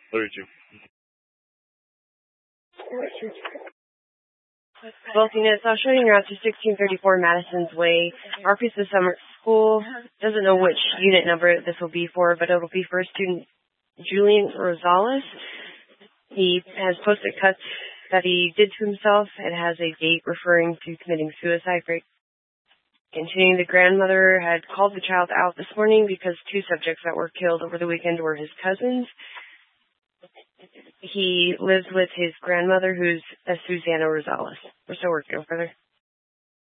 32. Both units, I'll show you route to 1634 Madison's Way. Arkansas Summer School doesn't know which unit number this will be for, but it'll be for student Julian Rosales. He has posted cuts that he did to himself. It has a date referring to committing suicide. Continuing, the grandmother had called the child out this morning because two subjects that were killed over the weekend were his cousins. He lives with his grandmother, who's Susana Rosales. We're still working further.